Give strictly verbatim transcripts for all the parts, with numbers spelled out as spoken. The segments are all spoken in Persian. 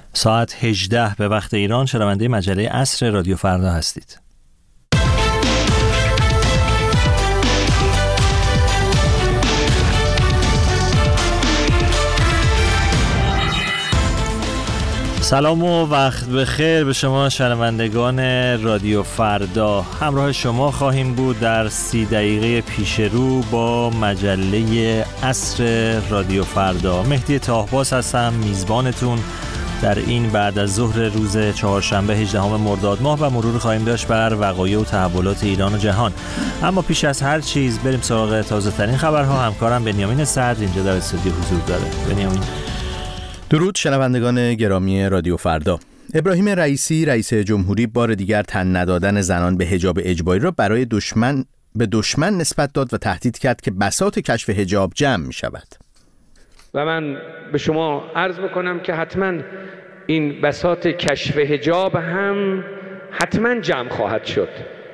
ساعت هجده به وقت ایران شنونده مجله عصر رادیو فردا هستید. سلام و وقت بخیر به شما شنوندگان رادیو فردا. همراه شما خواهیم بود در سی دقیقه پیش رو با مجله عصر رادیو فردا. مهدی طاهباز هستم، میزبانتون در این بعد از ظهر روز چهارشنبه هجدهم مرداد ماه و مرور خواهیم داشت بر وقایع و تحولات ایران و جهان. اما پیش از هر چیز بریم سراغ تازه ترین خبرها. همکارم بنیامین صدر اینجا در استودیو حضور داره. بنیامین. درود شنوندگان گرامی رادیو فردا. ابراهیم رئیسی رئیس جمهوری بار دیگر تن ندادن زنان به حجاب اجباری را برای دشمن به دشمن نسبت داد و تهدید کرد که بساط کشف حجاب جمع می شود. و من به شما عرض بکنم که حتما این بساط کشف حجاب هم حتما جمع خواهد شد.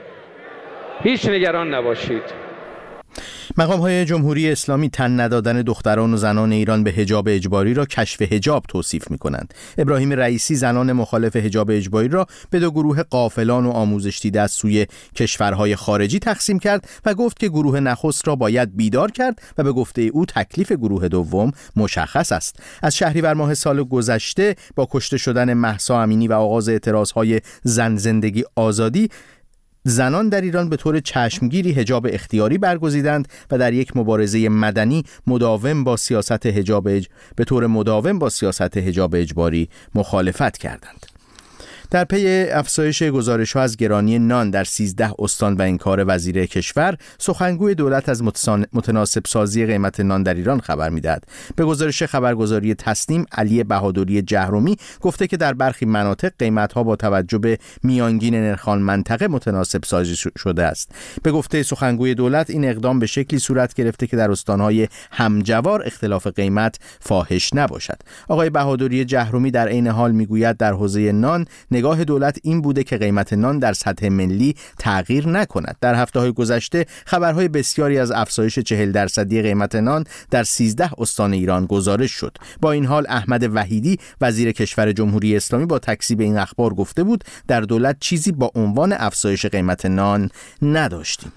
هیچ نگران نباشید. مقام‌های جمهوری اسلامی تن ندادن دختران و زنان ایران به حجاب اجباری را کشف حجاب توصیف می‌کنند. ابراهیم رئیسی زنان مخالف حجاب اجباری را به دو گروه غافلان و آموزش دیده از سوی کشورهای خارجی تقسیم کرد و گفت که گروه نخست را باید بیدار کرد و به گفته او تکلیف گروه دوم مشخص است. از شهریور ماه سال گذشته با کشته شدن مهسا امینی و آغاز اعتراضهای زن زندگی آزادی، زنان در ایران به طور چشمگیری حجاب اختیاری برگزیدند و در یک مبارزه مدنی مداوم با سیاست حجاب اج... به طور مداوم با سیاست حجاب اجباری مخالفت کردند. در پی افزایش گزارش‌ها از گرانی نان در سیزده استان و انکار وزیر کشور، سخنگوی دولت از متناسب سازی قیمت نان در ایران خبر می‌دهد. به گزارش خبرگزاری تسنیم، علی بهادری جهرومی گفته که در برخی مناطق قیمت‌ها با توجه به میانگین نرخ‌آن منطقه متناسب سازی شده است. به گفته سخنگوی دولت این اقدام به شکلی صورت گرفته که در استان‌های همجوار اختلاف قیمت فاحش نباشد. آقای بهادری جهرومی در عین حال می‌گوید در حوزه نان نگاه دولت این بوده که قیمت نان در سطح ملی تغییر نکند. در هفته‌های گذشته خبرهای بسیاری از افزایش چهل درصدی قیمت نان در سیزده استان ایران گزارش شد. با این حال احمد وحیدی وزیر کشور جمهوری اسلامی با تکذیب این اخبار گفته بود در دولت چیزی با عنوان افزایش قیمت نان نداشتیم.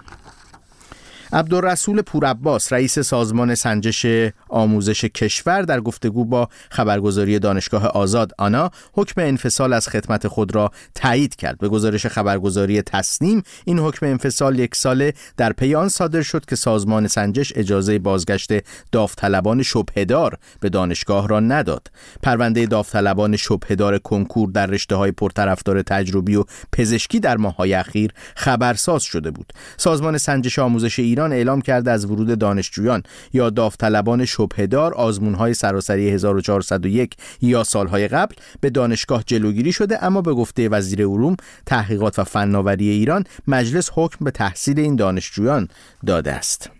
عبدالرسول پورعباس رئیس سازمان سنجش آموزش کشور در گفتگو با خبرگزاری دانشگاه آزاد آنا حکم انفصال از خدمت خود را تایید کرد. به گزارش خبرگزاری تسنیم این حکم انفصال یک ساله در پی آن صادر شد که سازمان سنجش اجازه بازگشت داوطلبان شبهه‌دار به دانشگاه را نداد. پرونده داوطلبان شبهه‌دار کنکور در رشته‌های پرطرفدار تجربی و پزشکی در ماه‌های اخیر خبرساز شده بود. سازمان سنجش آموزش ایران ایران اعلام کرده از ورود دانشجویان یا داوطلبان شبهه‌دار آزمون‌های سراسری هزار و چهارصد و یک یا سال‌های قبل به دانشگاه جلوگیری شده، اما به گفته وزیر علوم، تحقیقات و فناوری ایران مجلس حکم به تحصیل این دانشجویان داده است.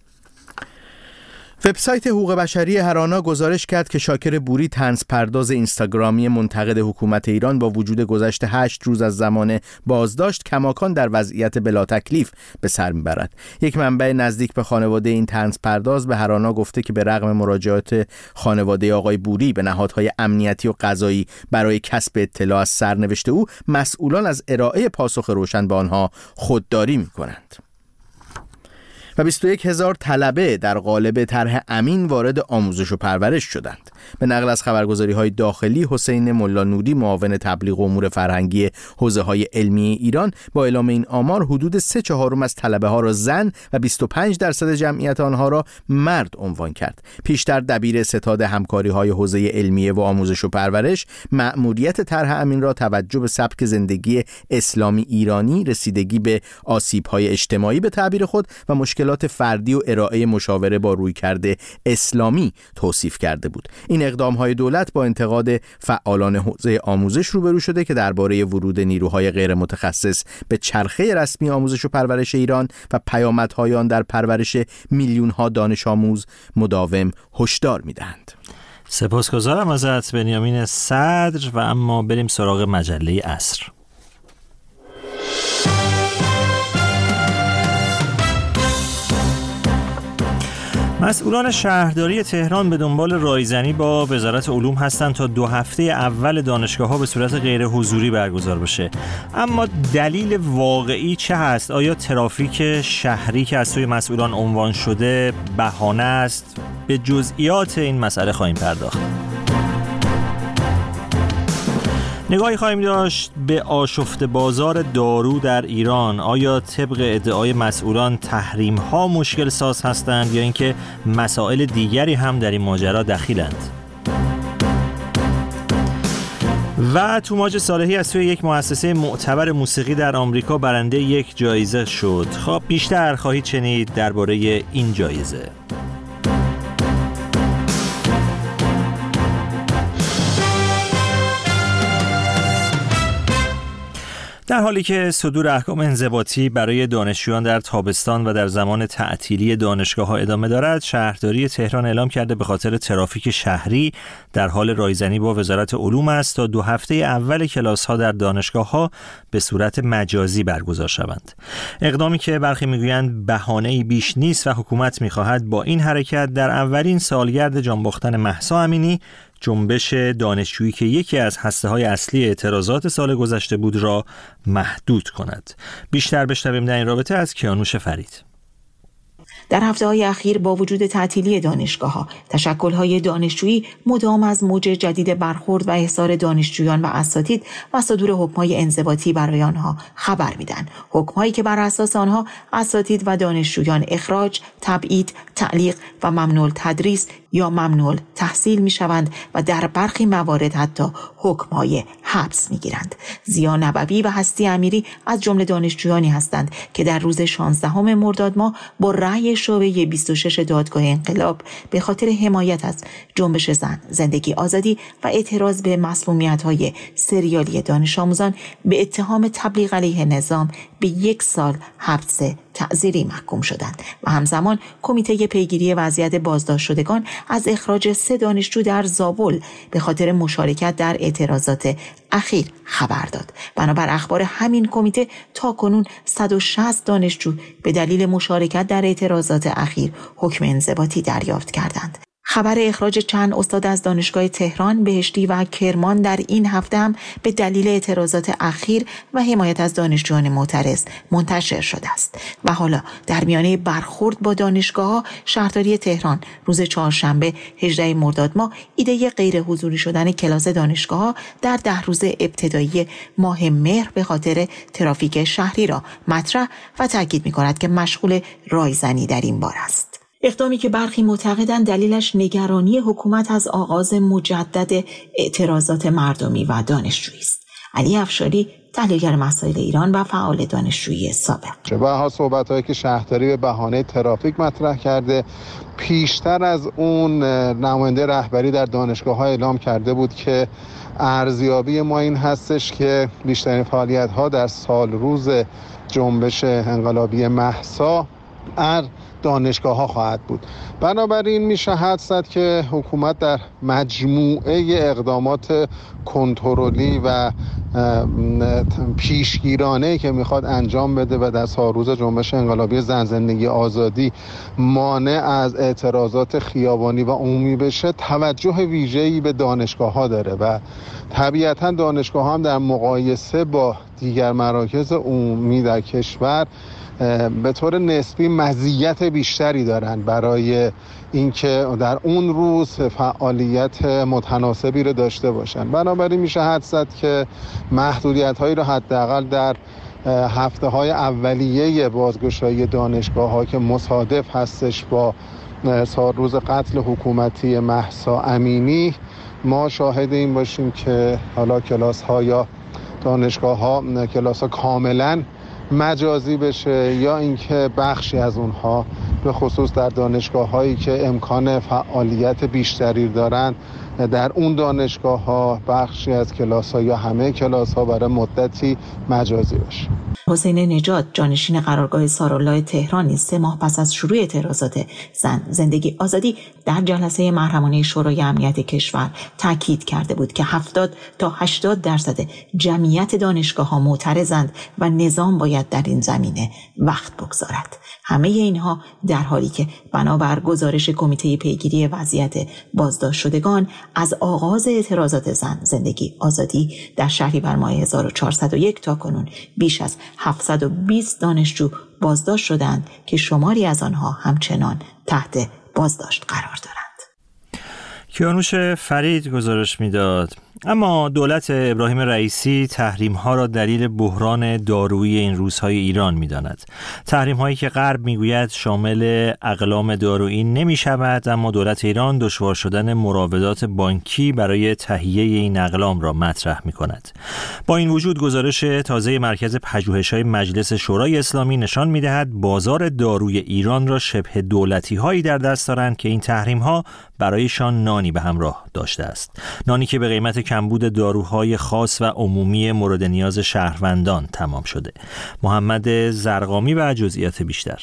وبسایت حقوق بشری هرانا گزارش کرد که شاکر بوری طنز پرداز اینستاگرامی منتقد حکومت ایران با وجود گذشت هشت روز از زمان بازداشت کماکان در وضعیت بلا تکلیف به سر میبرد. یک منبع نزدیک به خانواده این طنز پرداز به هرانا گفته که به رغم مراجعات خانواده آقای بوری به نهادهای امنیتی و قضایی برای کسب اطلاع از سرنوشت او، مسئولان از ارائه پاسخ روشن به آنها خودداری میکنند. و بیست و یک هزار طلبه در قالب طرح امین وارد آموزش و پرورش شدند. به نقل از خبرگزاری‌های داخلی، حسین ملانوری معاون تبلیغ امور فرهنگی حوزه‌های علمی ایران با اعلام این آمار حدود سه چهارم از طلبه ها را زن و بیست و پنج درصد جمعیت آنها را مرد عنوان کرد. پیشتر دبیر ستاد همکاری‌های حوزه علمیه و آموزش و پرورش مأموریت طرح امین را توجه به سبک زندگی اسلامی ایرانی، رسیدگی به آسیب‌های اجتماعی به تعبیر خود و مشکلات فردی و ارائه مشاوره با رویکرد اسلامی توصیف کرده بود. این اقدام‌های دولت با انتقاد فعالان حوزه آموزش روبرو شده که درباره ورود نیروهای غیر متخصص به چرخه رسمی آموزش و پرورش ایران و پیامدهای آن در پرورش میلیون‌ها دانش آموز مداوم هشدار می‌دهند. سپاسگزارم ازت بنیامین صدر و اما بریم سراغ مجله عصر. مسئولان شهرداری تهران به دنبال رایزنی با وزارت علوم هستند تا دو هفته اول دانشگاه‌ها به صورت غیر حضوری برگزار بشه. اما دلیل واقعی چه هست؟ آیا ترافیک شهری که از سوی مسئولان عنوان شده بهانه است؟ به جزئیات این مسئله خواهیم پرداخت. نگاهی خواهیم داشت به آشفته بازار دارو در ایران. آیا طبق ادعای مسئولان تحریم ها مشکل ساز هستند یا اینکه مسائل دیگری هم در این ماجرا دخیلند؟ و توماج صالحی از سوی یک مؤسسه معتبر موسیقی در آمریکا برنده یک جایزه شد. خب بیشتر خواهید شنید درباره این جایزه. در حالی که صدور احکام انضباطی برای دانشجویان در تابستان و در زمان تعطیلی دانشگاه‌ها ادامه دارد، شهرداری تهران اعلام کرده به خاطر ترافیک شهری در حال رایزنی با وزارت علوم است تا دو هفته اول کلاس‌ها در دانشگاه‌ها به صورت مجازی برگزار شوند. اقدامی که برخی میگویند بهانه‌ای بیش نیست و حکومت می‌خواهد با این حرکت در اولین سالگرد جانباختن مهسا امینی جنبش دانشجویی که یکی از هسته‌های اصلی اعتراضات سال گذشته بود را محدود کند. بیشتر بشنویم در این رابطه از کیانوش فرید. در هفته‌های اخیر با وجود تعطیلی دانشگاه‌ها، تشکل‌های دانشجویی مدام از موج جدید برخورد و احضار دانشجویان و اساتید و صدور حکم‌های انضباطی برای آنها خبر می‌دهند. حکم‌هایی که بر اساس آنها اساتید و دانشجویان اخراج، تبعید، تعلیق و ممنوع تدریس یا ممنوع تحصیل می‌شوند و در برخی موارد حتی حکم‌های حبس می‌گیرند. ضیا نبوی و هستی امیری از جمله دانشجویانی هستند که در روز شانزدهم مرداد ماه با رأی شعبه بیست و شش دادگاه انقلاب به خاطر حمایت از جنبش زن، زندگی آزادی و اعتراض به مسمومیت‌های سریالی دانش آموزان به اتهام تبلیغ علیه نظام به یک سال حبس تعزیری محکوم شدند و همزمان کمیته پیگیری وضعیت بازداشت شدگان از اخراج سه دانشجو در زابل به خاطر مشارکت در اعتراضات اخیر خبر داد. بنابر اخبار همین کمیته تاکنون صد و شصت دانشجو به دلیل مشارکت در اعتراضات اخیر حکم انضباطی دریافت کردند. خبر اخراج چند استاد از دانشگاه تهران، بهشتی و کرمان در این هفته هم به دلیل اعتراضات اخیر و حمایت از دانشجویان معترض منتشر شده است. و حالا در میانه برخورد با دانشگاه‌ها، شهرداری تهران روز چهارشنبه هجدهم مرداد ماه ایده غیر حضوری شدن کلاس دانشگاه‌ها در ده روز ابتدایی ماه مهر به خاطر ترافیک شهری را مطرح و تاکید می‌کند که مشغول رایزنی در این بار است. اقدامی که برخی معتقدند دلیلش نگرانی حکومت از آغاز مجدد اعتراضات مردمی و دانشجویی است. علی افشاری، تحلیلگر مسائل ایران و فعال دانشجویی سابق. بها صحبت‌هایی که شهرداری به بهانه ترافیک مطرح کرده، پیشتر از اون نماینده رهبری در دانشگاه‌ها اعلام کرده بود که ارزیابی ما این هستش که بیشترین فعالیت‌ها در سال روز جنبش انقلابی مهسا ار دانشگاه ها خواهد بود. بنابراین میشه حدس زد که حکومت در مجموعه اقدامات کنترلی و پیشگیرانه که میخواد انجام بده و در سال روز جنبش انقلابی زن، زندگی آزادی مانع از اعتراضات خیابانی و عمومی بشه، توجه ویژه‌ای به دانشگاه ها داره و طبیعتا دانشگاه ها هم در مقایسه با دیگر مراکز عمومی در کشور به طور نسبی مزیت بیشتری دارند برای اینکه در اون روز فعالیت متناسبی رو داشته باشند. بنابراین میشه حدس زد که محدودیت هایی رو حداقل در هفته های اولیه بازگشایی دانشگاه ها که مصادف هستش با سال روز قتل حکومتی مهسا امینی ما شاهد این باشیم که حالا کلاس ها یا دانشگاه ها کلاس ها کاملا مجازی بشه یا اینکه بخشی از اونها به خصوص در دانشگاه هایی که امکان فعالیت بیشتری دارن در اون دانشگاه ها بخشی از کلاس ها یا همه کلاس ها برای مدتی مجازی بشه. حسین نژاد جانشین قرارگاه سارالله تهران نیز سه ماه پس از شروع اعتراضات زن زندگی آزادی در جلسه محرمانه شورای امنیت کشور تاکید کرده بود که هفتاد تا هشتاد درصد جمعیت دانشگاه‌ها معترضند و نظام باید در این زمینه وقت بگذارد. همه اینها در حالی که بنابر گزارش کمیته پیگیری وضعیت بازداشت شدگان از آغاز اعتراضات زن زندگی آزادی در شهریور ماه هزار و چهارصد و یک تا کنون بیش از هفتصد و بیست دانشجو بازداشت شدند که شماری از آنها همچنان تحت بازداشت قرار دارند. کیانوش فرید گزارش میداد. اما دولت ابراهیم رئیسی تحریم‌ها را دلیل بحران دارویی این روزهای ایران می‌داند. تحریم‌هایی که غرب می‌گوید شامل اقلام دارویی نمی‌شود، اما دولت ایران دشوار شدن مراودات بانکی برای تهیه این اقلام را مطرح می‌کند. با این وجود گزارش تازه مرکز پژوهش‌های مجلس شورای اسلامی نشان می‌دهد بازار داروی ایران را شبه دولتی‌هایی در دست دارند که این تحریم‌ها برایشان نانی به همراه داشته است. نانی که به قیمت کمبود داروهای خاص و عمومی مورد نیاز شهروندان تمام شده. محمد زرقامی و جزئیات بیشتر.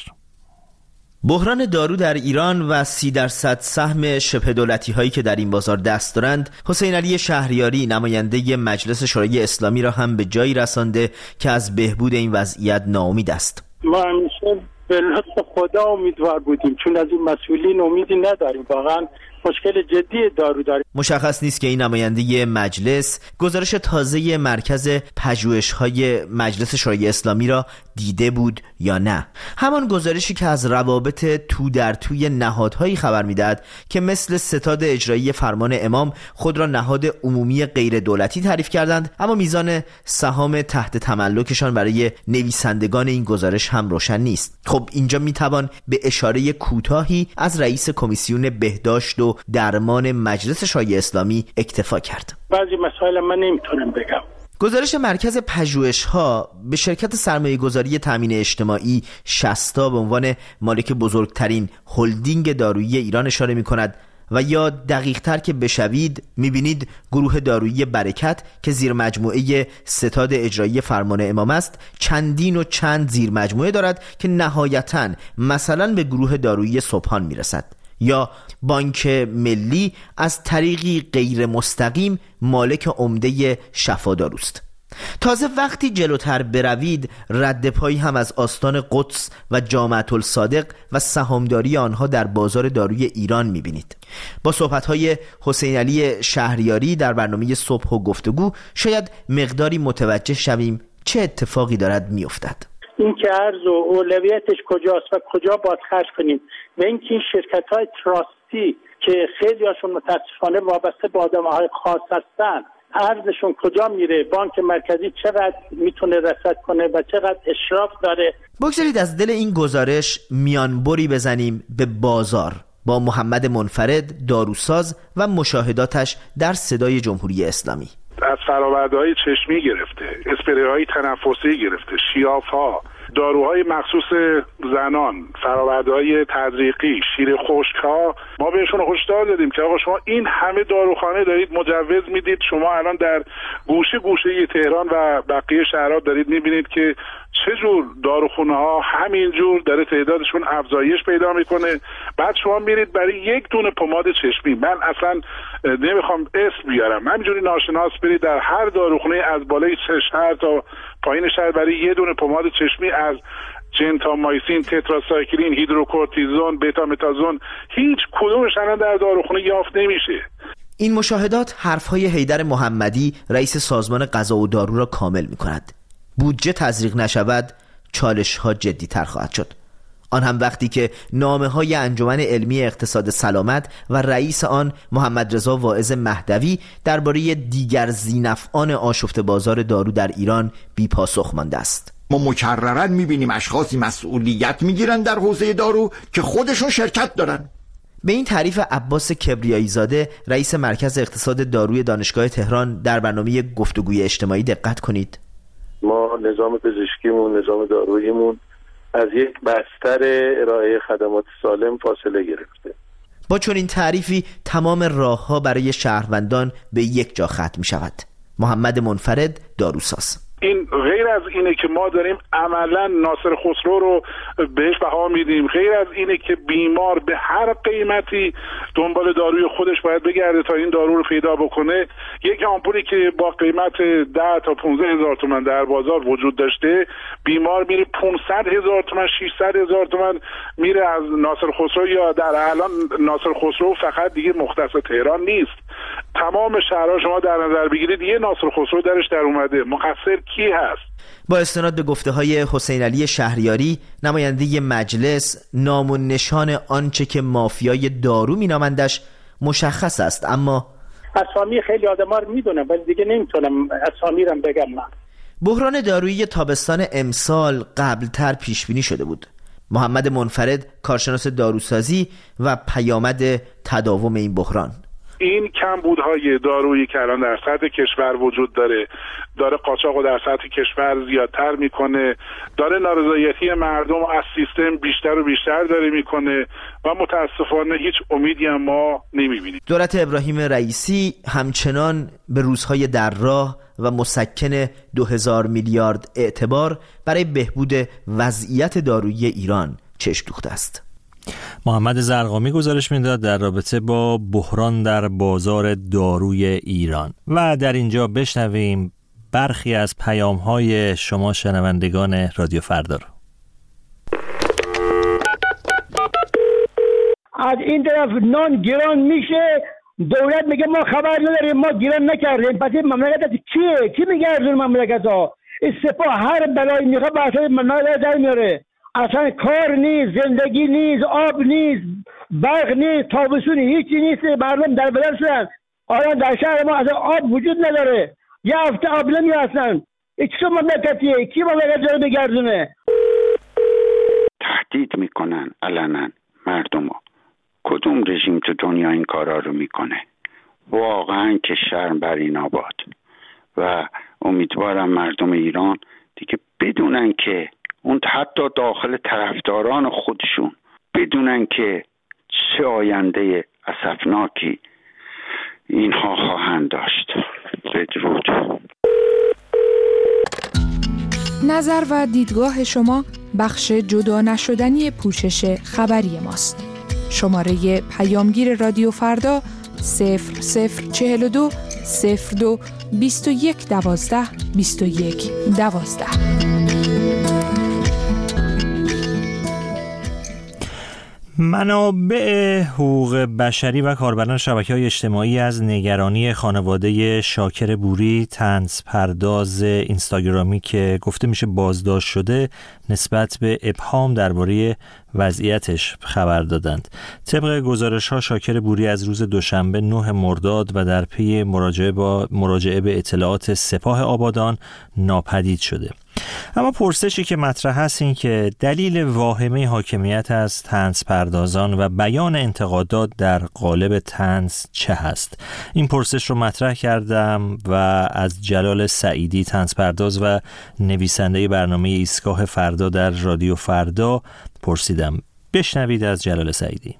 بحران دارو در ایران و سی درصد سهم شبه دولتی هایی که در این بازار دست دارند، حسین علی شهریاری نماینده مجلس شورای اسلامی را هم به جایی رسانده که از بهبود این وضعیت ناامید است. ما همیشه به لطف خدا امیدوار بودیم، چون از این مسئولین امیدی نداریم. واقعا مشکل جدی دارو داریم. مشخص نیست که این نماینده مجلس گزارش تازه مرکز پژوهش‌های مجلس شورای اسلامی را دیده بود یا نه. همان گزارشی که از روابط تو در توی نهادهایی خبر می‌دهد که مثل ستاد اجرایی فرمان امام خود را نهاد عمومی غیر دولتی تعریف کردند، اما میزان سهام تحت تملکشان برای نویسندگان این گزارش هم روشن نیست. خب اینجا میتوان به اشاره کوتاهی از رئیس کمیسیون بهداشت و درمان مجلس شورای اسلامی اکتفا کرد. بعضی مسائل من نمیتونم بگم. گزارش مرکز پژوهش‌ها به شرکت سرمایه‌گذاری تامین اجتماعی شصتا به عنوان مالک بزرگترین هلدینگ دارویی ایران اشاره می‌کند و یا دقیق‌تر که بشوید می‌بینید گروه دارویی برکت که زیر مجموعه ستاد اجرایی فرمان امام است چندین و چند زیر مجموعه دارد که نهایتاً مثلا به گروه دارویی صبحان میرسد. یا بانک ملی از طریقی غیر مستقیم مالک عمده شفاداروست. تازه وقتی جلوتر بروید رد پایی هم از آستان قدس و جامعة الصادق و سهامداری آنها در بازار داروی ایران میبینید. با صحبت‌های حسین علی شهریاری در برنامه صبح و گفتگو شاید مقداری متوجه شویم چه اتفاقی دارد میافتد. این که ارز و اولویتش کجاست و کجا باید خرج کنیم و اینکه این شرکت‌های تراستی که خیلی هاشون متاسفانه وابسته به آدم‌های خاص هستن ارزشون کجا میره، بانک مرکزی چقدر میتونه رصد کنه و چقدر اشراف داره. بگذارید از دل این گزارش میانبری بزنیم به بازار با محمد منفرد داروساز و مشاهداتش در صدای جمهوری اسلامی. از فرآورده‌های چشمی گرفته، اسپری‌های تنفسی گرفته، شیاف‌ها، داروهای مخصوص زنان، فرآورده‌های تزریقی، شیر خشک‌ها، ما بهشون هشدار دادیم که آقا شما این همه داروخانه دارید مجوز میدید، شما الان در گوشه گوشه تهران و بقیه شهرها دارید میبینید که چه جور داروخانه ها همینجور داره تعدادشون افزایش پیدا میکنه. بعد شما میرید برای یک دونه پماد چشمی، من اصلا نمیخوام اسم بیارم، همینجوری ناشناس برید در هر داروخانه از بالای شهر تا پایین شهر برای یه دونه پماد چشمی از جنتامایسین، تتراسایکلین، هیدروکورتیزون، بتامتازون هیچ کدومش الان در داروخانه یافت نمیشه. این مشاهدات حرفهای حیدر محمدی رئیس سازمان غذا و دارو را کامل می‌کند. بودجه تزریق نشود چالش ها جدی تر خواهد شد. آن هم وقتی که نامه های انجمن علمی اقتصاد سلامت و رئیس آن محمد رضا واعظ مهدوی درباره دیگر ذی‌نفعان آشفته بازار دارو در ایران بی پاسخ مانده است. ما مکررن میبینیم اشخاصی مسئولیت میگیرن در حوزه دارو که خودشون شرکت دارن. به این تعریف عباس کبریایی زاده رئیس مرکز اقتصاد داروی دانشگاه تهران در برنامه گفتگوی اجتماعی دقت کنید. ما نظام پزشکیمون، نظام داروییمون از یک بستر ارائه خدمات سالم فاصله گرفته. با چنین تعریفی تمام راه‌ها برای شهروندان به یک جا ختم می شود. محمد منفرد داروساز: این غیر از اینه که ما داریم عملا ناصر خسرو رو بهش بها میدیم، غیر از اینه که بیمار به هر قیمتی دنبال داروی خودش باید بگرده تا این دارو رو پیدا بکنه. یک آمپولی که با قیمت ده تا پانزده هزار تومان در بازار وجود داشته، بیمار میره پانصد هزار تومان ششصد هزار تومان میره از ناصر خسرو. یا در الان ناصر خسرو فقط دیگه مختص تهران نیست، تمام شهرها شما در نظر بگیرید یه ناصر خسرو درش در اومده. مقصر کی هست؟ با استناد به گفته های حسین علی شهریاری نماینده مجلس، نام و نشان آنچه که مافیای دارو مینامندش مشخص است، اما اسامی خیلی آدما رو میدونم ولی دیگه نمیتونم اسامی رو بگم. من بحران دارویی تابستان امسال قبلتر پیش بینی شده بود. محمد منفرد، کارشناس داروسازی و پیامد تداوم این بحران: این کمبودهای دارویی که الان در سطح کشور وجود داره، داره قاچاق رو در سطح کشور زیادتر میکنه، داره نارضایتی مردم از سیستم بیشتر و بیشتر داره میکنه و متاسفانه هیچ امیدی هم ما نمیبینیم. دولت ابراهیم رئیسی همچنان به روزهای در راه و مسکن دو هزار میلیارد اعتبار برای بهبود وضعیت دارویی ایران چشم دوخته است. محمد زرقامی گزارش میداد در رابطه با بحران در بازار داروی ایران. و در اینجا بشنویم برخی از پیام‌های شما شنوندگان رادیو فردا رو. از این طرف نان گران میشه، دولت میگه ما خبر نداریم، ما گران نکردیم. پس این مملکت کیه؟ کی میگه از این مملکت ها؟ سپاه هر بلایی میخواد بحثای مملکت در میاره. اصلا کار نیست، زندگی نیست، آب نیست، برق نیست، تابستونی هیچی نیست، مردم در بدر شدن. آیا در شهر ما اصلا آب وجود نداره؟ یه هفته آب نمیاد اصلا. این چه مملکتیه؟ کی مملکت رو بگردونه؟ تهدید میکنن علنا مردم ها. کدوم رژیم تو دنیا این کارا رو میکنه؟ واقعا که شرم بر این آباد. و امیدوارم مردم ایران دیگه بدونن که اون حتی داخل طرفداران خودشون بدونن که چه آینده اسفناکی اینها خواهند داشت. بدرود. نظر و دیدگاه شما بخش جدا نشدنی پوشش خبری ماست. شماره پیامگیر رادیو فردا صفر صفر چهل و دو صفر دو بیست و یک دوازده بیست و یک دوازده. منابع حقوق بشری و کاربران شبکه‌های اجتماعی از نگرانی خانواده شاکر بوری، طنز پرداز اینستاگرامی که گفته میشه بازداشت شده، نسبت به ابهام درباره وضعیتش خبر دادند. طبق گزارش‌ها شاکر بوری از روز دوشنبه نه مرداد و در پی مراجعه با مراجعه به اطلاعات سپاه آبادان ناپدید شده. اما پرسشی که مطرح هست این که دلیل واهمه حاکمیت از طنز پردازان و بیان انتقادات در قالب طنز چه هست؟ این پرسش رو مطرح کردم و از جلال سعیدی، طنز پرداز و نویسنده برنامه ایستگاه فردا در رادیو فردا پرسیدم. بشنوید از جلال سعیدی.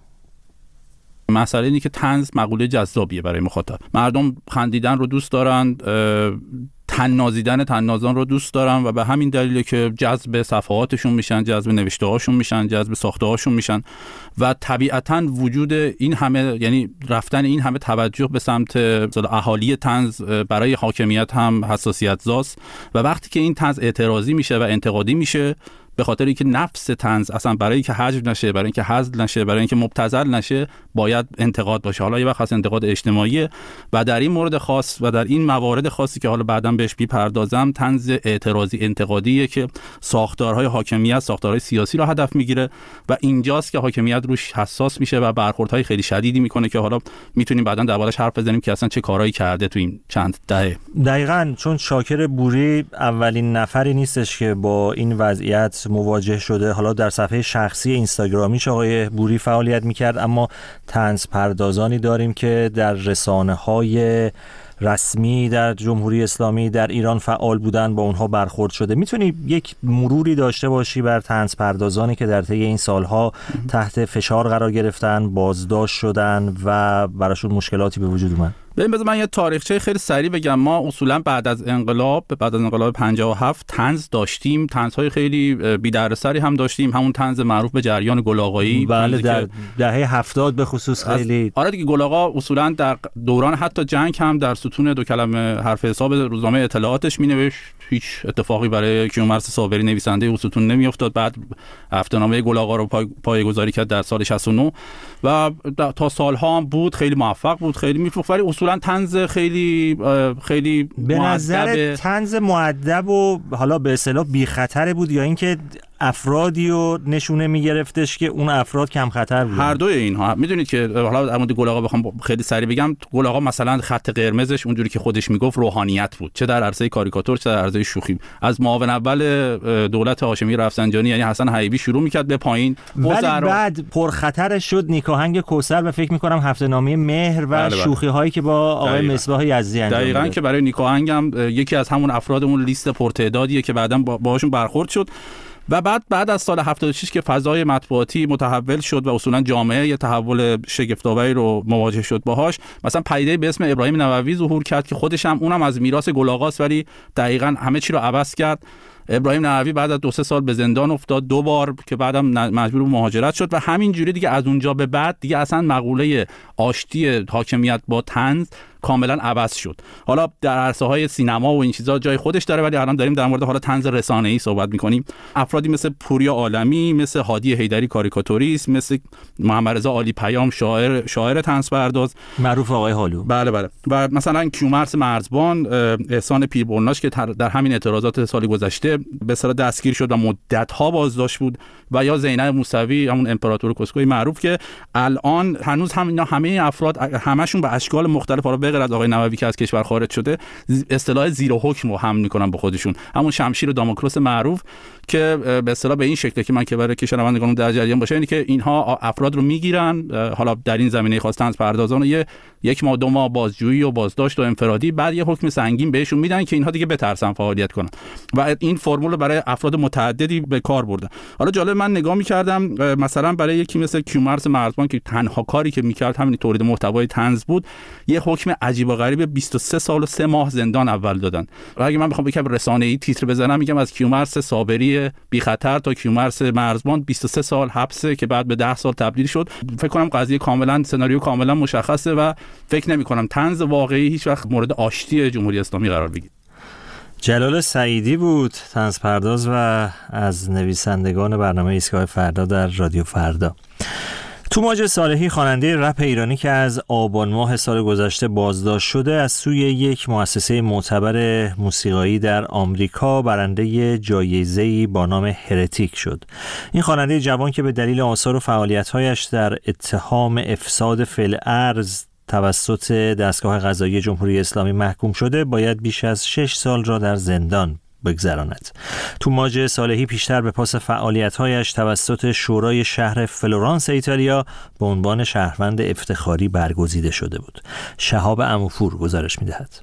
مسئله اینه که طنز مقوله جذابیه برای مخاطب. مردم خندیدن رو دوست دارن، طنازیدن طنازان رو دوست دارن و به همین دلیله که جذب صفحاتشون میشن، جذب نوشته هاشون میشن، جذب ساخته هاشون میشن و طبیعتاً وجود این همه، یعنی رفتن این همه توجه به سمت اهالی طنز برای حاکمیت هم حساسیت زاست و وقتی که این طنز اعتراضی میشه و انتقادی میشه، به خاطر اینکه نفس طنز اصلا برای اینکه حجم نشه، برای اینکه حذف نشه، برای اینکه مبتذل نشه، باید انتقاد باشه. حالا یه وقت هست انتقاد اجتماعی و در این مورد خاص و در این موارد خاصی که حالا بعداً بهش میپردازم، طنز اعتراضی انتقادیه که ساختارهای حاکمیت، ساختارهای سیاسی رو هدف میگیره و اینجاست که حاکمیت روش حساس میشه و برخوردهای خیلی شدیدی میکنه که حالا میتونیم بعداً دربارش حرف بزنیم که اصلا چه کارهایی کرده تو این چند دهه. دقیقاً، چون شاکر بوری اولین نفری نیستش که با این وضعیت مواجه شده. حالا در صفحه شخصی اینستاگرامیش آقای بوری فعالیت میکرد، اما طنز پردازانی داریم که در رسانه‌های رسمی در جمهوری اسلامی در ایران فعال بودن، با اونها برخورد شده. میتونی یک مروری داشته باشی بر طنز پردازانی که در طی این سالها تحت فشار قرار گرفتن، بازداشت شدن و براشون مشکلاتی به وجود اومد؟ ببین بذار من یه تاریخچه خیلی سریع بگم. ما اصولا بعد از انقلاب بعد از انقلاب پنجاه و هفت طنز داشتیم، طنزهای خیلی بی دردسری هم داشتیم، همون طنز معروف به جریان گل آقایی. بله در دهه هفتاد به خصوص خیلی. آره دیگه، گل آقا اصولا در دوران حتی جنگ هم در ستون دو کلمه حرف حساب روزنامه اطلاعاتش مینوشت، هیچ اتفاقی برای کیومرث صابری نویسنده اون ستون نمیافتاد. بعد هفته‌نامه گل آقا رو پای پایه‌گذاری کرد در سال شصت و نه و تا سالها هم بود، خیلی موفق بود، خیلی میفروخت. ولی اصولا طنز خیلی خیلی به نظر طنز مؤدب و حالا به اصطلاح بی خطر بود یا اینکه افرادی رو نشونه میگرفتش که اون افراد کم خطر بود؟ هر دوی اینها. میدونید که حالا در مورد گل آقا بخوام خیلی سریع بگم، گل آقا مثلا خط قرمزش اونجوری که خودش میگفت روحانیت بود، چه در عرصه کاریکاتور چه در عرصه شوخی. از معاون اول دولت هاشمی رفسنجانی یعنی حسن حبیبی شروع میکرد به پایین، ولی بعد پرخطر شد نیکاهنگ کوثر و فکر میکنم هفته‌نامه مهر و بله بله. شوخی هایی که با آقای مصباح یزدی انجام داد. دقیقاً که برای نیکاهنگ هم یکی از همون افرادمون لیست پرتعدادیه که بعداً باهاشون برخورد شد. و بعد بعد از سال هفتاد و شش که فضای مطبوعاتی متحول شد و اصولا جامعه یه تحول شگفت‌آوری رو مواجه شد باهاش، مثلا پدیده به اسم ابراهیم نووی ظهور کرد که خودش هم اونم از میراث گل آقاست ولی دقیقاً همه چی رو عوض کرد. ابراهیم نووی بعد از دو سه سال به زندان افتاد دو بار که بعدم مجبور به مهاجرت شد و همین جوری دیگه از اونجا به بعد دیگه اصلا مقوله آشتی حاکمیت با طنز کاملا عوض شد. حالا در عرصه های سینما و این چیزا جای خودش داره، ولی الان داریم در مورد حالا طنز رسانه‌ای صحبت می‌کنیم. افرادی مثل پوریا عالمی، مثل هادی حیدری کاریکاتوریست، مثل محمد رضا عالی پیام شاعر شاعر طنز پرداز معروف آقای هالو، بله بله، و مثلا کیومرث مرزبان، احسان پیربرناش که در همین اعتراضات سال گذشته به اصطلاح دستگیر شد و مدت‌ها بازداشت بود، و یا زینب موسوی همون امپراتور کوسکوی معروف که الان هنوز هم اینا همه افراد همشون به اشکال مختلف، حالا به غیر از آقای نووی که از کشور خارج شده، اصطلاح زیر حکم رو حمل می‌کنن با خودشون. همون شمشیر داموکلس معروف که به اصطلاح به این شکلی که من که برای که شنوندگان در جریان باشه، اینه که اینها افراد رو میگیرن، حالا در این زمینه خواستن از پردازان یه یک ماه دو ماه بازجویی و بازداشت و انفرادی، بعد یه حکم سنگین بهشون میدن که اینها دیگه بترسن فعالیت کنن و این فرمول رو برای افراد متعددی به کار بردن. حالا جالب من نگاه می‌کردم مثلا برای یکی مثل کیومرث مرزبان که تنها کاری که می‌کرد همین تولید محتوای طنز بود، یه حکم عجیب و غریب بیست و سه سال و سه ماه زندان اول دادن. و اگه من بخوام بگم رسانه‌ای تیتر بزنم میگم از کیومرث صابری بی خطر تا کیومرث مرزبان بیست و سه سال حبسه که بعد به ده سال تبدیل شد. فکر کنم قضیه کاملا سناریو کاملا مشخصه و فکر نمی‌کنم طنز واقعی هیچ وقت مورد آشتی جمهوری اسلامی قرار بگیره. جلال سعیدی بود طنز پرداز و از نویسندگان برنامه ایستگاه فردا در رادیو فردا. توماج صالحی خواننده رپ ایرانی که از آبان ماه سال گذشته بازداشت شده، از سوی یک مؤسسه معتبر موسیقایی در آمریکا برنده جایزه‌ای با نام هرتیک شد. این خواننده جوان که به دلیل آثار و فعالیت‌هایش در اتهام افساد فی‌الارض توسط دستگاه قضایی جمهوری اسلامی محکوم شده، باید بیش از شش سال را در زندان بگذراند. توماج صالحی پیشتر به پاس فعالیت‌هایش توسط شورای شهر فلورانس ایتالیا به عنوان شهروند افتخاری برگزیده شده بود. شهاب عموپور گزارش می‌دهد.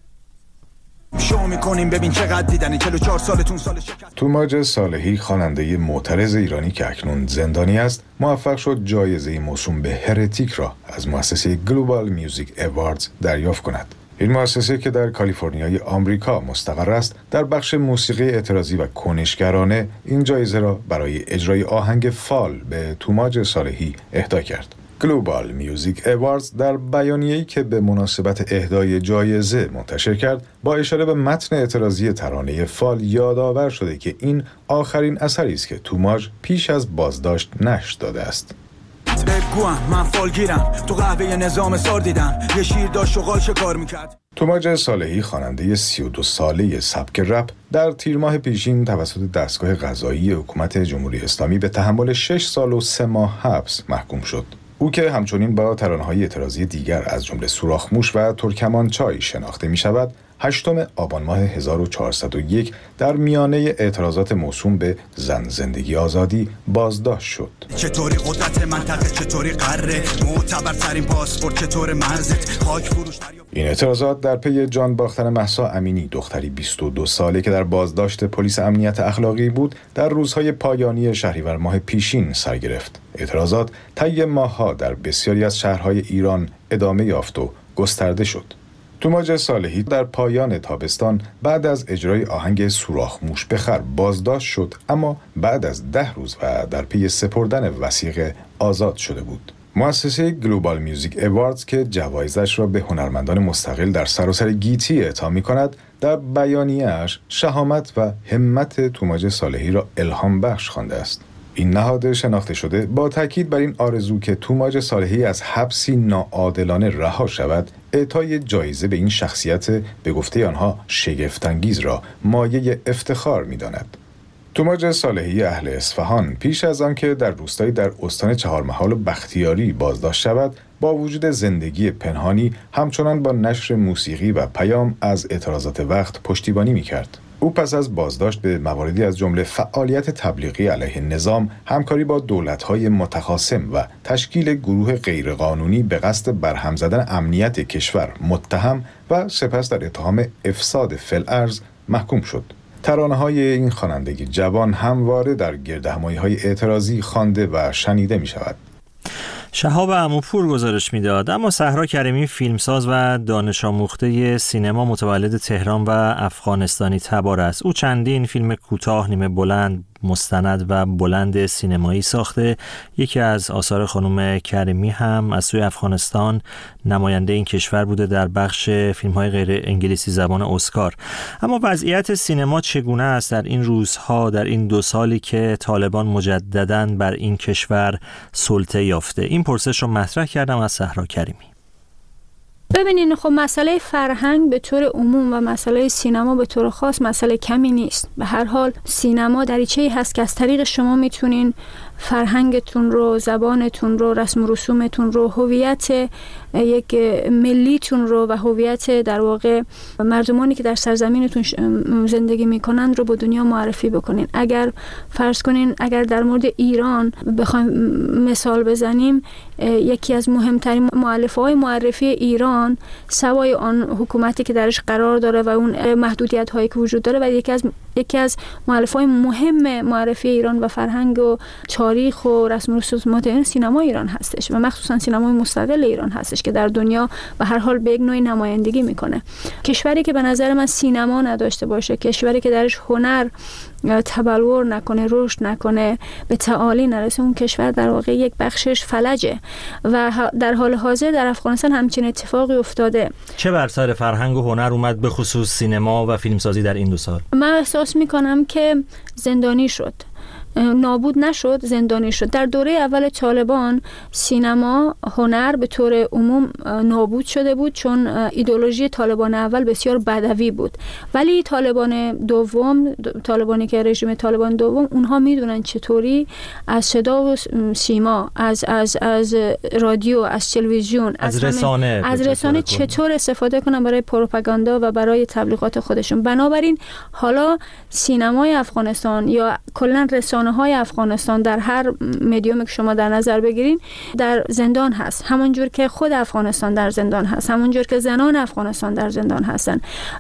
شو می‌کنیم ببین چقدر دیدن چهل و چهار سالتون سال شکست. توماج صالحی خواننده معترض ایرانی که اکنون زندانی است، موفق شد جایزه موسوم به هرتیک را از مؤسسه گلوبال میوزیک اواردز دریافت کند. این مؤسسه که در کالیفرنیای آمریکا مستقر است، در بخش موسیقی اعتراضی و کنشگرانه این جایزه را برای اجرای آهنگ فال به توماج صالحی اهدا کرد. گلوبال میوزیک اواردز در بیانیه‌ای که به مناسبت اهدای جایزه منتشر کرد، با اشاره به متن اعتراضی ترانه فال یادآور شده که این آخرین اثری است که توماج پیش از بازداشت نشر داده است. بگوام من فال گیرم تو قهوه نظام سار دیدم، یه شیر داشت شغال شکار میکرد. توماج صالحی خواننده سی و دو ساله سبک رپ در تیر ماه پیشین توسط دستگاه قضایی حکومت جمهوری اسلامی به تحمل شش سال و سه ماه حبس محکوم شد. او که همچنین با ترانه‌های اعتراضی دیگر از جمله سوراخ‌موش و ترکمانچای شناخته می‌شود، هشتم آبان ماه هزار و چهارصد و یک در میانه اعتراضات موسوم به زن زندگی آزادی بازداشت شد. چطوری قدرت منطقه، چطوری قاره، معتبرترین پاسپورت، چطور مرزت خاک فروش. این اعتراضات در پی جان باختن مهسا امینی، دختری بیست و دو ساله که در بازداشت پلیس امنیت اخلاقی بود، در روزهای پایانی شهریور ماه پیشین سر گرفت. اعتراضات طی ماه‌ها در بسیاری از شهرهای ایران ادامه یافت و گسترده شد. توماج صالحی در پایان تابستان بعد از اجرای آهنگ سوراخ موش بخر بازداشت شد، اما بعد از ده روز و در پی سپردن وثیقه آزاد شده بود. مؤسسه گلوبال میوزیک اواردز که جوایزش را به هنرمندان مستقل در سراسر گیتی اعطا می‌کند، در بیانیه‌اش شهامت و همت توماج صالحی را الهام بخش خوانده است. این نهاد شناخته شده با تاکید بر این آرزو که توماج صالحی از حبسی ناعادلانه رها شود، اعطای جایزه به این شخصیت به گفته آنها شگفت‌انگیز را مایه افتخار می‌داند. توماج صالحی اهل اصفهان پیش از آن که در روستایی در استان چهارمحال و بختیاری بازداشت شود، با وجود زندگی پنهانی همچنان با نشر موسیقی و پیام از اعتراضات وقت پشتیبانی می‌کرد. او پس از بازداشت به مواردی از جمله فعالیت تبلیغی علیه نظام، همکاری با دولت‌های متخاصم و تشکیل گروه غیرقانونی به قصد برهم زدن امنیت کشور متهم و سپس در اتهام افساد فی‌الارض محکوم شد. ترانه‌های این خواننده جوان همواره در گردهمایی‌های اعتراضی خوانده و شنیده می‌شود. شهاب عموپور گزارش میداد. اما صحرا کریمی فیلمساز و دانش آموخته سینما متولد تهران و افغانستانی تبار است. او چندین فیلم کوتاه، نیمه بلند، مستند و بلند سینمایی ساخته. یکی از آثار خانم کریمی هم از سوی افغانستان نماینده این کشور بوده در بخش فیلم‌های غیر انگلیسی زبان اسکار. اما وضعیت سینما چگونه است در این روزها، در این دو سالی که طالبان مجدداً بر این کشور سلطه یافته؟ این پرسش رو مطرح کردم از صحرا کریمی. ببینین، خب مسئله فرهنگ به طور عموم و مسئله سینما به طور خاص مسئله کمی نیست. به هر حال سینما دریچه‌ای هست که از طریق شما میتونین فرهنگتون رو، زبانتون رو، رسم و رسومتون رو، هویت یک ملیتون رو و هویت در واقع مردمانی که در سرزمینتون زندگی میکنن رو به دنیا معرفی بکنین. اگر فرض کنین اگر در مورد ایران بخوایم مثال بزنیم، یکی از مهمترین مؤلفه‌های معرفی ایران سوای آن حکومتی که درش قرار داره و اون محدودیت هایی که وجود داره، و یکی از یکی از مؤلفه‌های مهم معرفی ایران و فرهنگ و تاریخ و رسم و رسومات این سینما ایران هستش و مخصوصا سینمای مستقل ایران هستش که در دنیا به هر حال به یک نوعی نمایندگی میکنه. کشوری که به نظر من سینما نداشته باشه، کشوری که درش هنر تبلور نکنه، رشد نکنه، به تعالی نرسه، اون کشور در واقع یک بخشش فلجه و در حال حاضر در افغانستان همچین اتفاقی افتاده. چه بر سر فرهنگ و هنر اومد به خصوص سینما و فیلمسازی در این دو سال؟ من احساس میکنم که زندانی شد، نابود نشد، زندانی شد. در دوره اول طالبان سینما، هنر به طور عموم نابود شده بود چون ایدئولوژی طالبان اول بسیار بدوی بود، ولی طالبان دوم، طالبانی که رژیم طالبان دوم، اونها میدونن چطوری از صدا و سیما، از از از رادیو، از تلویزیون، از, از رسانه از رسانه چطور استفاده کنن برای پروپاگاندا و برای تبلیغات خودشون. بنابراین حالا سینمای افغانستان یا کلا رسانه های افغانستان در هر مدیومی که شما در نظر بگیرین در زندان هست، همونجور که خود افغانستان در زندان هست، همونجور که زنان افغانستان در زندان هستن.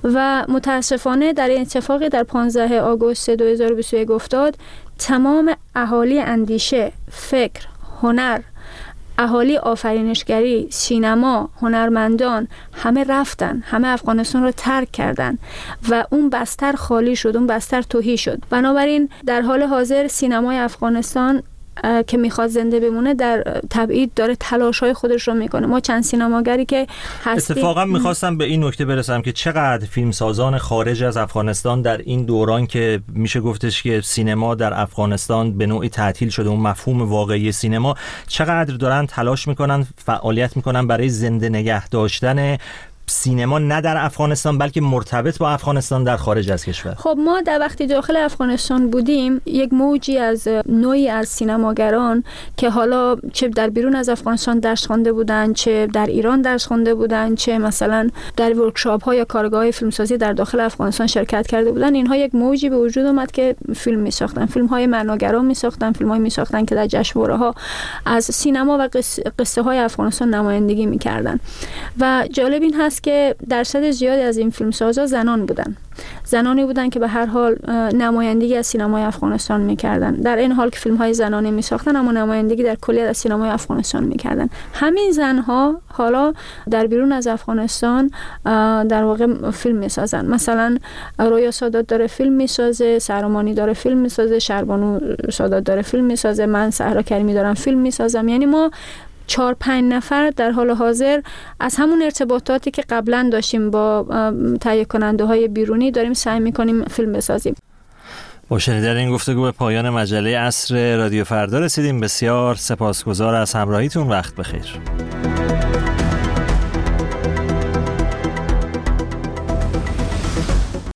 و متاسفانه در این اتفاقی در پانزده آگوست دو هزار و بیست و یک افتاد، تمام اهالی اندیشه، فکر، هنر، اهالی آفرینشگری، سینما، هنرمندان همه رفتن، همه افغانستان رو ترک کردن و اون بستر خالی شد، اون بستر تهی شد. بنابراین در حال حاضر سینمای افغانستان که میخواد زنده بمونه در تبعید داره تلاش‌های خودش رو میکنه. ما چند سینماگری که هستیم. اتفاقا میخواستم به این نکته برسم که چقدر فیلمسازان خارج از افغانستان در این دوران که میشه گفتش که سینما در افغانستان به نوعی تعطیل شده، اون مفهوم واقعی سینما، چقدر دارن تلاش میکنن، فعالیت میکنن برای زنده نگه داشتن سینما نه در افغانستان بلکه مرتبط با افغانستان در خارج از کشور. خب ما در وقتی داخل افغانستان بودیم، یک موجی از نوعی از سینماگران که حالا چه در بیرون از افغانستان درس خوانده بودن، چه در ایران درس خوانده بودن، چه مثلا در ورکشاپ ها یا کارگاه فیلمسازی در داخل افغانستان شرکت کرده بودن، اینها یک موجی به وجود اومد که فیلم می‌ساختن، فیلم‌های معناگرا می‌ساختن، فیلم‌های می‌ساختن که در جشنواره‌ها از سینما و قصه های افغانستان نمایندگی می‌کردن. و جالب این هست هست که درصد زیادی از این فیلمسازا زنان بودن، زنانی بودن که به هر حال نمایندگی از سینمای افغانستان میکردن، در این حال که فیلم های زنانه میساختن اما نمایندگی در کلیت از سینمای افغانستان میکردن. همین زنها حالا در بیرون از افغانستان در واقع فیلم میسازن. مثلا رویا سادات داره فیلم میسازه، سهرامانی داره فیلم میسازه، شربانو سادات داره فیلم میسازه، من صحرا کریمی دارم فیلم میسازم. یعنی ما چهار پنج نفر در حال حاضر از همون ارتباطاتی که قبلا داشتیم با تهیه کننده های بیرونی داریم سعی میکنیم فیلم بسازیم. با شنیدن این گفتگو به پایان مجله عصر رادیو فردا رسیدیم. بسیار سپاسگزار از همراهیتون. وقت بخیر.